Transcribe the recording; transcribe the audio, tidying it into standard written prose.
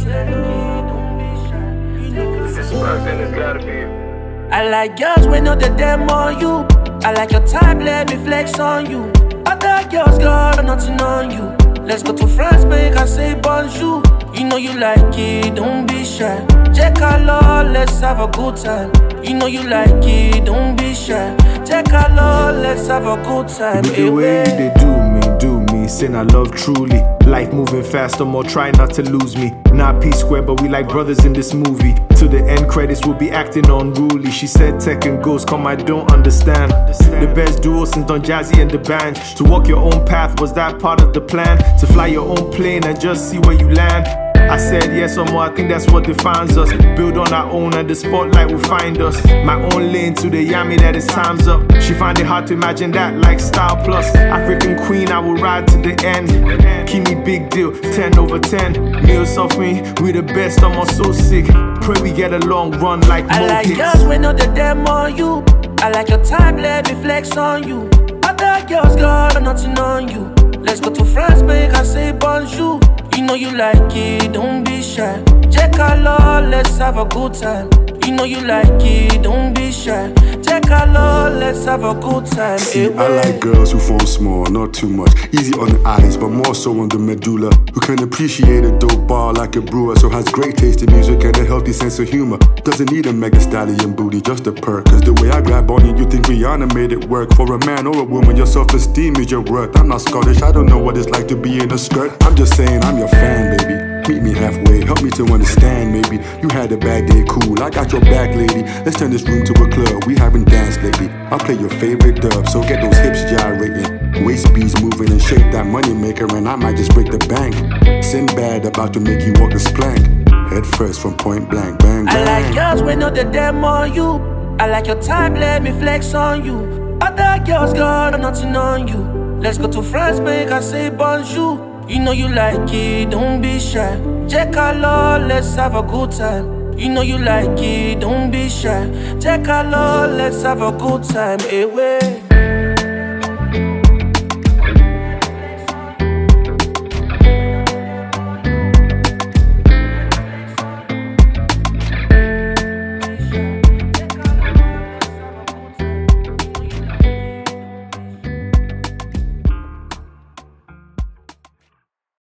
If it's spark, then it's gotta be. I like girls when know the them on you. I like your type, let me flex on you. Other girls got nothing on you. Let's go to France, make I say bonjour. You know you like it, don't be shy. Check our law, let's have a good time. You know you like it, don't be shy. Check our law, let's have a good time. The way they do me, saying I love truly. Life moving fast, no more try not to lose me. Not P-square, but we like brothers in this movie. Till the end credits, we'll be acting unruly. She said tech and ghost, come I don't understand. The best duo since Don Jazzy and the band. To walk your own path, was that part of the plan? To fly your own plane and just see where you land. I said yes or more, I think that's what defines us. Build on our own and the spotlight will find us. My own lane to the yummy that it's time's up. She find it hard to imagine that like Style Plus. African queen, I will ride to the end. Keep me big deal, 10 over 10. Meal suffering, we the best, I'm all so sick. Pray we get a long run like I like kids. girls when know the them on you. I like your type, let me flex on you. Other girls got nothing on you. Let's go to France, make I say bonjour. You know you like it, don't be shy. Check our law, let's have a good time. You know you like it, don't be shy. Check our law, let's have a good time. See, I like girls who fall small, not too much. Easy on the eyes, but more so on the medulla. Who can appreciate a dope bar like a brewer. So has great taste in music and a healthy sense of humor. Doesn't need a mega stallion booty, just a perk. Cause the way I grab on you, you think Rihanna made it work. For a man or a woman, your self-esteem is your worth. I'm not Scottish, I don't know what it's like to be in a skirt. I'm just saying I'm your fan, baby. Meet me halfway, help me to understand, maybe. You had a bad day, cool, I got your back, lady. Let's turn this room to a club, we haven't danced lately. I'll play your favorite dub, so get those hips gyrating. Waist beats moving and shake that money maker, and I might just break the bank. Sinbad about to make you walk the plank. Head first from point blank, bang, bang. I like girls when know the them on you. I like your type, let me flex on you. Other girls got nothing on you. Let's go to France, make I say bonjour. You know you like it, don't be shy. Check our law, let's have a good time. You know you like it, don't be shy. Check our law, let's have a good time. Away.